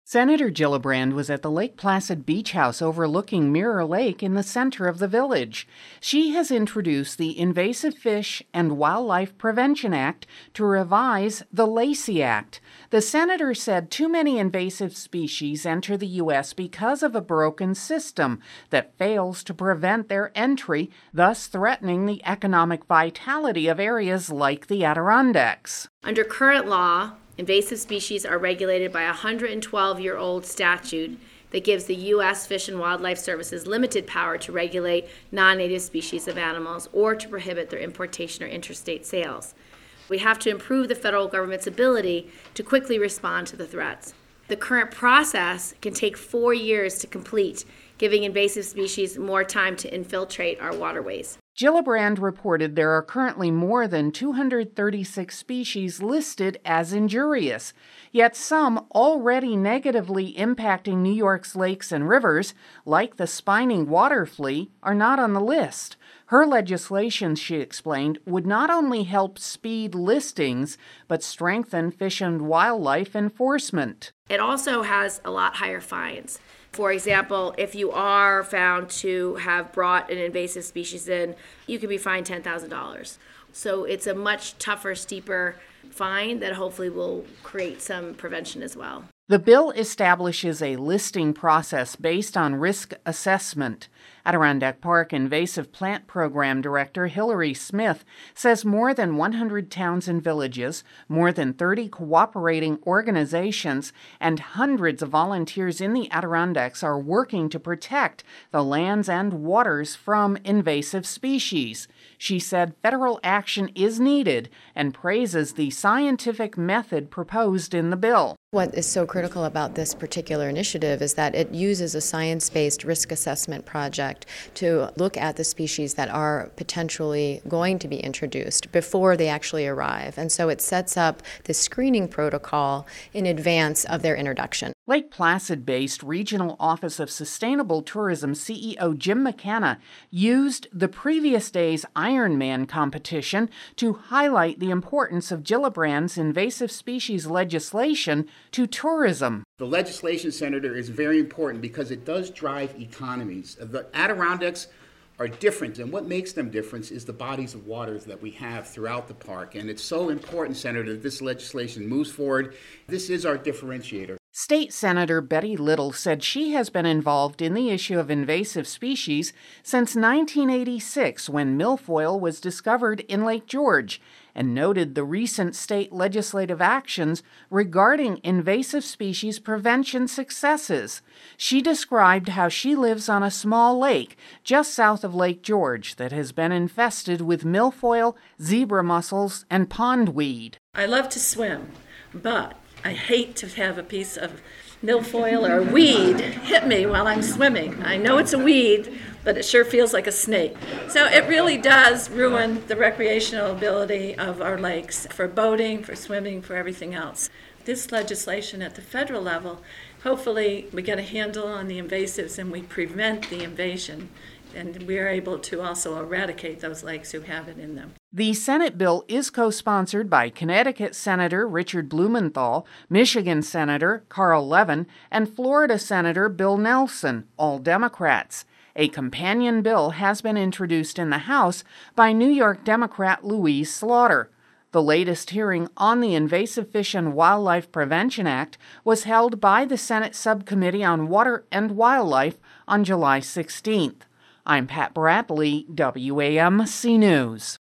Senator Gillibrand was at the Lake Placid Beach House overlooking Mirror Lake in the center of the village. She has introduced the Invasive Fish and Wildlife Prevention Act to revise the Lacey Act. The senator said too many invasive species enter the U.S. because of a broken system that fails to prevent their entry, thus threatening the economic vitality of areas like the Adirondacks. Under current law, invasive species are regulated by a 112-year-old statute that gives the U.S. Fish and Wildlife Services limited power to regulate non-native species of animals or to prohibit their importation or interstate sales. We have to improve the federal government's ability to quickly respond to the threats. The current process can take 4 years to complete, giving invasive species more time to infiltrate our waterways. Gillibrand reported there are currently more than 236 species listed as injurious, yet some already negatively impacting New York's lakes and rivers, like the spining water flea, are not on the list. Her legislation, she explained, would not only help speed listings, but strengthen fish and wildlife enforcement. It also has a lot higher fines. For example, if you are found to have brought an invasive species in, you can be fined $10,000. So it's a much tougher, steeper fine that hopefully will create some prevention as well. The bill establishes a listing process based on risk assessment. Adirondack Park Invasive Plant Program Director Hillary Smith says more than 100 towns and villages, more than 30 cooperating organizations, and hundreds of volunteers in the Adirondacks are working to protect the lands and waters from invasive species. She said federal action is needed and praises the scientific method proposed in the bill. What is so critical about this particular initiative is that it uses a science-based risk assessment project to look at the species that are potentially going to be introduced before they actually arrive. And so it sets up the screening protocol in advance of their introduction. Lake Placid-based Regional Office of Sustainable Tourism CEO Jim McKenna used the previous day's Ironman competition to highlight the importance of Gillibrand's invasive species legislation to tourism. The legislation, Senator, is very important because it does drive economies. The Adirondacks are different, and what makes them different is the bodies of waters that we have throughout the park. And it's so important, Senator, that this legislation moves forward. This is our differentiator. State Senator Betty Little said she has been involved in the issue of invasive species since 1986 when milfoil was discovered in Lake George, and noted the recent state legislative actions regarding invasive species prevention successes. She described how she lives on a small lake just south of Lake George that has been infested with milfoil, zebra mussels, and pondweed. I love to swim, but I hate to have a piece of milfoil or weed hit me while I'm swimming. I know it's a weed, but it sure feels like a snake. So it really does ruin the recreational ability of our lakes for boating, for swimming, for everything else. This legislation at the federal level, hopefully we get a handle on the invasives and we prevent the invasion. And we are able to also eradicate those lakes who have it in them. The Senate bill is co-sponsored by Connecticut Senator Richard Blumenthal, Michigan Senator Carl Levin, and Florida Senator Bill Nelson, all Democrats. A companion bill has been introduced in the House by New York Democrat Louise Slaughter. The latest hearing on the Invasive Fish and Wildlife Prevention Act was held by the Senate Subcommittee on Water and Wildlife on July 16th. I'm Pat Bradley, WAMC News.